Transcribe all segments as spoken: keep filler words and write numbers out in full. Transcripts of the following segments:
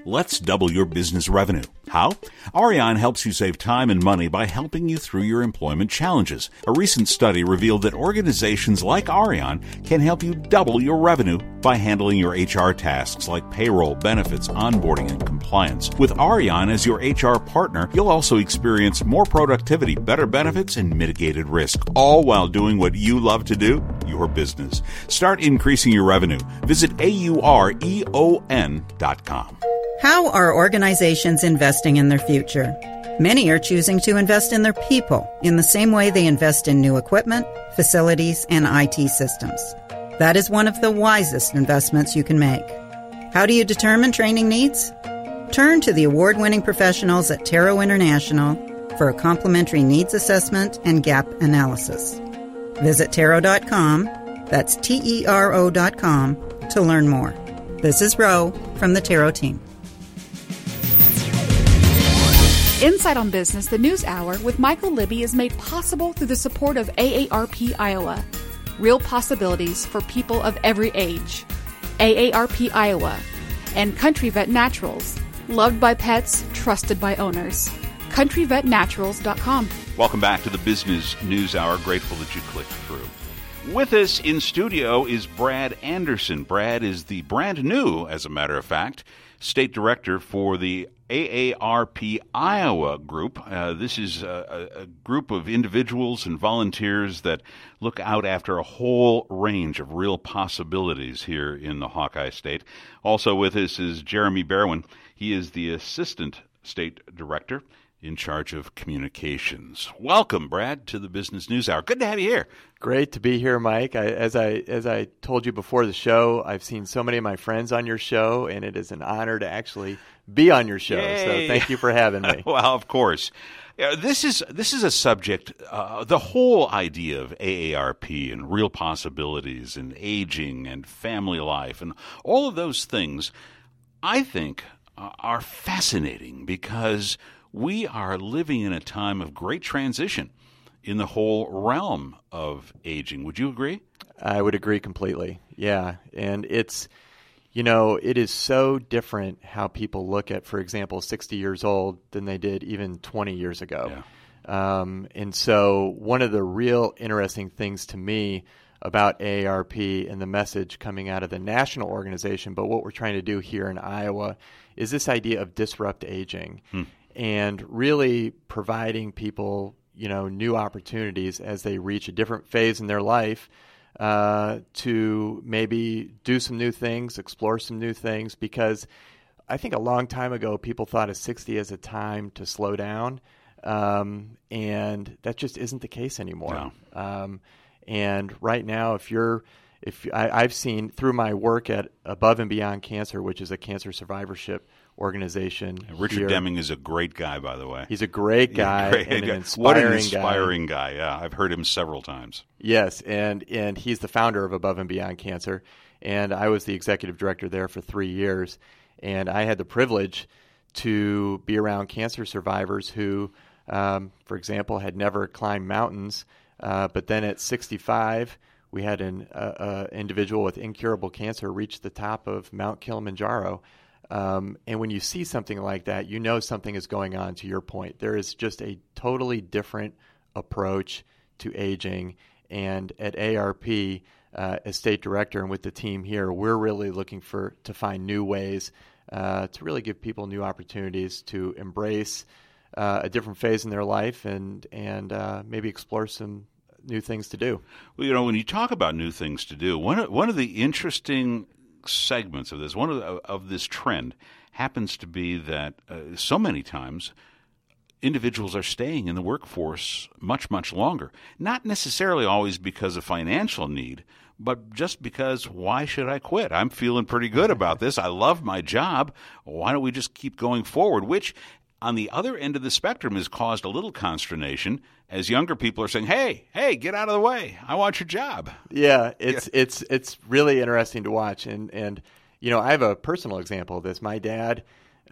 Let's double your business revenue. How? Arion helps you save time and money by helping you through your employment challenges. A recent study revealed that organizations like Arion can help you double your revenue by handling your H R tasks like payroll, benefits, onboarding, and compliance. With Arion as your H R partner, you'll also experience more productivity, better benefits, and mitigated risk, all while doing what you love to do, your business. Start increasing your revenue. Visit A U R E O N dot com. How are organizations investing in their future? Many are choosing to invest in their people in the same way they invest in new equipment, facilities, and I T systems. That is one of the wisest investments you can make. How do you determine training needs? Turn to the award-winning professionals at Taro International for a complimentary needs assessment and gap analysis. Visit Taro dot com, that's T E R O dot com, to learn more. This is Ro from the Taro team. Insight on Business, the News Hour with Michael Libby is made possible through the support of A A R P Iowa. Real possibilities for people of every age. A A R P Iowa. And Country Vet Naturals. Loved by pets, trusted by owners. country vet naturals dot com. Welcome back to the Business News Hour. Grateful that you clicked through. With us in studio is Brad Anderson. Brad is the brand new, as a matter of fact, State Director for the A A R P Iowa group. Uh, this is a, a group of individuals and volunteers that look out after a whole range of real possibilities here in the Hawkeye State. Also with us is Jeremy Berwin. He is the Assistant State Director in charge of communications. Welcome, Brad, to the Business News Hour. Good to have you here. Great to be here, Mike. I, as I as I told you before the show, I've seen so many of my friends on your show, and it is an honor to actually be on your show. Yay. So thank you for having me. Well, of course. Uh, this is this is a subject, uh, the whole idea of A A R P and real possibilities and aging and family life and all of those things, I think, uh, are fascinating because we are living in a time of great transition in the whole realm of aging. Would you agree? I would agree completely. Yeah. And it's, you know, it is so different how people look at, for example, sixty years old than they did even twenty years ago. Yeah. Um, and so one of the real interesting things to me about A A R P and the message coming out of the national organization, but what we're trying to do here in Iowa, is this idea of disrupt aging. Hmm. And really providing people, you know, new opportunities as they reach a different phase in their life uh, to maybe do some new things, explore some new things. Because I think a long time ago, people thought of sixty as a time to slow down, um, and that just isn't the case anymore. No. Um, and right now, if you're if I, I've seen through my work at Above and Beyond Cancer, which is a cancer survivorship organization. Richard here. Deming is a great guy, by the way. He's a great guy, great and guy. an inspiring what an inspiring guy. guy. Yeah, I've heard him several times. Yes, and and he's the founder of Above and Beyond Cancer, and I was the executive director there for three years, and I had the privilege to be around cancer survivors who, um, for example, had never climbed mountains, uh, but then at sixty-five, we had an uh, uh, individual with incurable cancer reach the top of Mount Kilimanjaro. Um, and when you see something like that, you know something is going on, to your point. There is just a totally different approach to aging. And at A R P, uh, as state director and with the team here, we're really looking for to find new ways uh, to really give people new opportunities to embrace uh, a different phase in their life and, and uh, maybe explore some new things to do. Well, you know, when you talk about new things to do, one of, one of the interesting segments of this, one of, the, of this trend happens to be that uh, so many times individuals are staying in the workforce much, much longer. Not necessarily always because of financial need, but just because why should I quit? I'm feeling pretty good about this. I love my job. Why don't we just keep going forward? Which, on the other end of the spectrum, has caused a little consternation as younger people are saying, hey, hey, get out of the way. I want your job. Yeah, it's yeah. it's it's really interesting to watch. And, and, you know, I have a personal example of this. My dad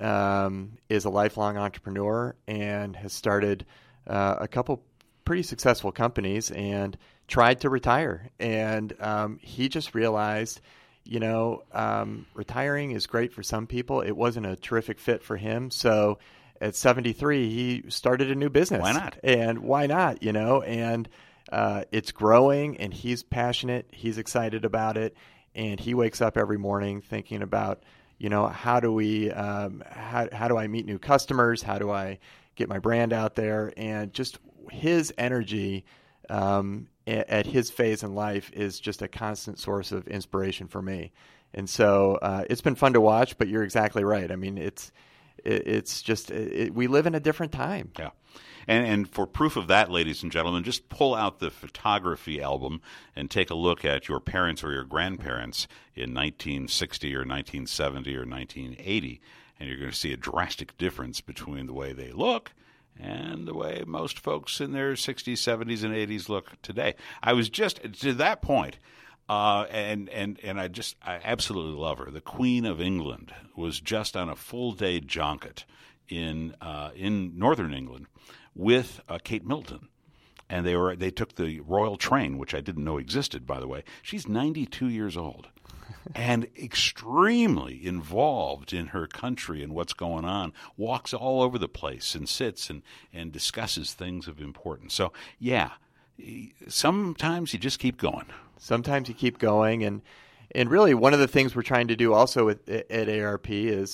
um, is a lifelong entrepreneur and has started uh, a couple pretty successful companies and tried to retire. And um, he just realized, you know, um, retiring is great for some people. It wasn't a terrific fit for him. So at seventy-three, he started a new business. Why not? And why not, you know? And uh, it's growing, and he's passionate. He's excited about it. And he wakes up every morning thinking about, you know, how do we, um, how, how do I meet new customers? How do I get my brand out there? And just his energy um, at his phase in life is just a constant source of inspiration for me. And so uh, it's been fun to watch, but you're exactly right. I mean, it's it, it's just it, we live in a different time. Yeah. And, and for proof of that, ladies and gentlemen, just pull out the photography album and take a look at your parents or your grandparents in nineteen sixty or nineteen seventy or nineteen eighty, and you're going to see a drastic difference between the way they look and the way most folks in their sixties, seventies, and eighties look today. I was just to that point, uh, and and and I just I absolutely love her. The Queen of England was just on a full day junket in uh, in northern England with uh, Kate Middleton, and they were they took the royal train, which I didn't know existed, by the way. She's ninety-two years old. And extremely involved in her country and what's going on, walks all over the place and sits and, and discusses things of importance. So, yeah, sometimes you just keep going. Sometimes you keep going. And, and really one of the things we're trying to do also at, at A R P is,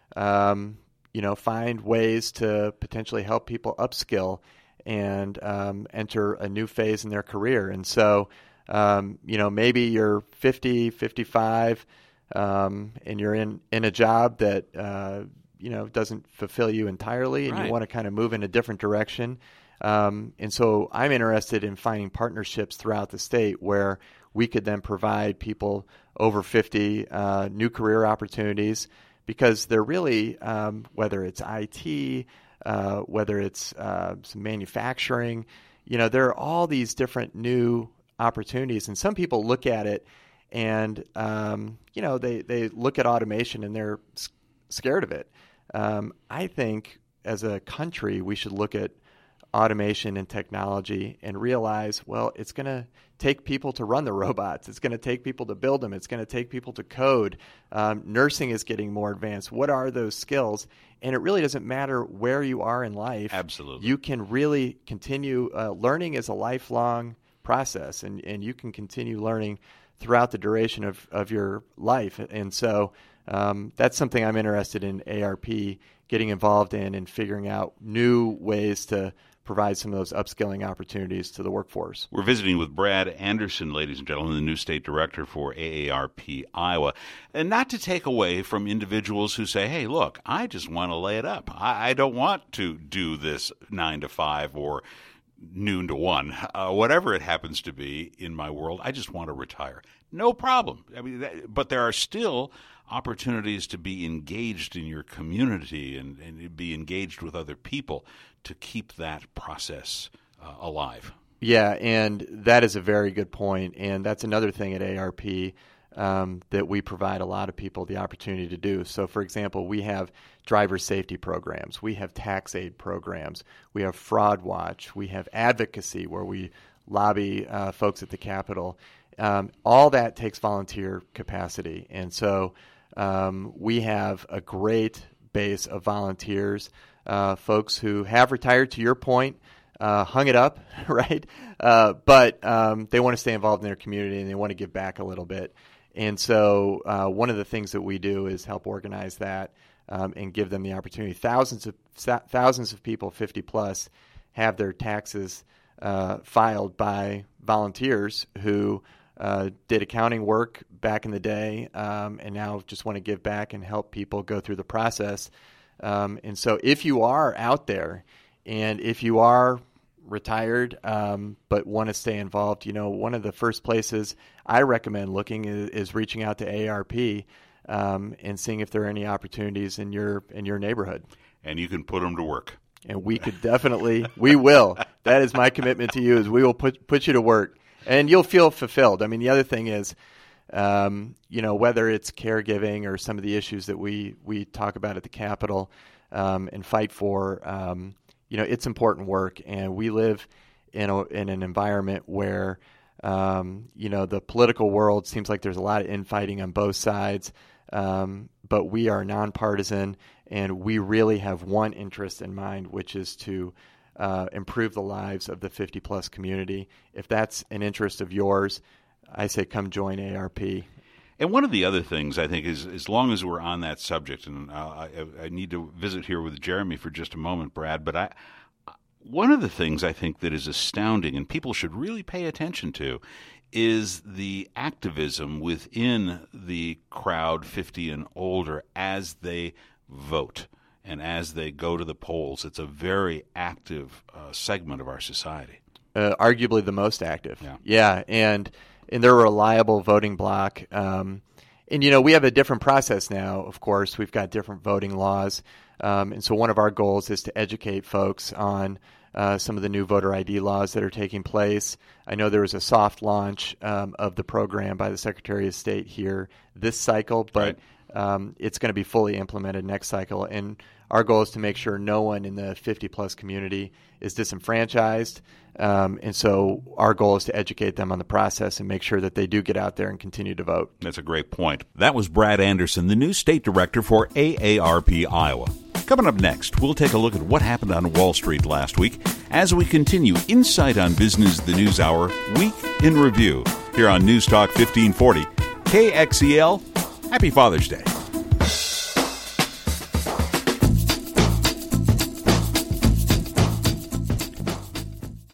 um, you know, find ways to potentially help people upskill and um, enter a new phase in their career. And so, Um, you know, maybe you're fifty, fifty-five, um, and you're in, in a job that, uh, you know, doesn't fulfill you entirely, and right. you want to kind of move in a different direction. Um, and so I'm interested in finding partnerships throughout the state where we could then provide people over fifty uh, new career opportunities, because they're really, um, whether it's I T, uh, whether it's uh, some manufacturing, you know, there are all these different new opportunities, and some people look at it and um, you know they, they look at automation and they're s- scared of it. Um, I think as a country we should look at automation and technology and realize, well, it's going to take people to run the robots. It's going to take people to build them. It's going to take people to code. Um, nursing is getting more advanced. What are those skills? And it really doesn't matter where you are in life. Absolutely. You can really continue. Uh, learning is a lifelong process, and, and you can continue learning throughout the duration of, of your life. And so um, that's something I'm interested in A R P getting involved in and figuring out new ways to provide some of those upskilling opportunities to the workforce. We're visiting with Brad Anderson, ladies and gentlemen, the new state director for A A R P Iowa. And not to take away from individuals who say, hey, look, I just want to lay it up. I, I don't want to do this nine to five or noon to one, uh, whatever it happens to be in my world. I just want to retire. No problem. I mean, that, but there are still opportunities to be engaged in your community and, and be engaged with other people to keep that process uh, alive. Yeah, and that is a very good point. And that's another thing at A R P um, that we provide a lot of people the opportunity to do. So, for example, we have driver safety programs. We have tax aid programs. We have Fraud Watch. We have advocacy where we lobby uh, folks at the Capitol. Um, all that takes volunteer capacity. And so um, we have a great base of volunteers, uh, folks who have retired, to your point, uh, hung it up, right? Uh, but um, they want to stay involved in their community and they want to give back a little bit. And so uh, one of the things that we do is help organize that um, and give them the opportunity. Thousands of thousands of people, fifty plus, have their taxes uh, filed by volunteers who uh, did accounting work back in the day um, and now just want to give back and help people go through the process. Um, and so if you are out there and if you are retired um, but want to stay involved, you know, one of the first places I recommend looking is, is reaching out to A R P um, and seeing if there are any opportunities in your in your neighborhood. And you can put them to work. And we could definitely, we will. That is my commitment to you, is we will put put you to work. And you'll feel fulfilled. I mean, the other thing is, um, you know, whether it's caregiving or some of the issues that we, we talk about at the Capitol um, and fight for, um, you know, it's important work. And we live in a, in an environment where Um, you know, the political world seems like there's a lot of infighting on both sides, um, but we are nonpartisan, and we really have one interest in mind, which is to uh, improve the lives of the fifty-plus community. If that's an interest of yours, I say come join A A R P. And one of the other things I think is, as long as we're on that subject, and uh, I, I need to visit here with Jeremy for just a moment, Brad, but I, one of the things I think that is astounding and people should really pay attention to is the activism within the crowd fifty and older as they vote and as they go to the polls. It's a very active uh, segment of our society. Uh, arguably the most active. Yeah. Yeah, and... and they're a reliable voting bloc. Um, and, you know, we have a different process now, of course. We've got different voting laws. Um, and so one of our goals is to educate folks on uh, some of the new voter I D laws that are taking place. I know there was a soft launch um, of the program by the Secretary of State here this cycle, but right. um, it's going to be fully implemented next cycle. And our goal is to make sure no one in the fifty-plus community is disenfranchised. Um, and so our goal is to educate them on the process and make sure that they do get out there and continue to vote. That's a great point. That was Brad Anderson, the new state director for A A R P Iowa. Coming up next, we'll take a look at what happened on Wall Street last week as we continue Insight on Business, the News Hour, Week in Review, here on News Talk fifteen forty, K X E L. Happy Father's Day.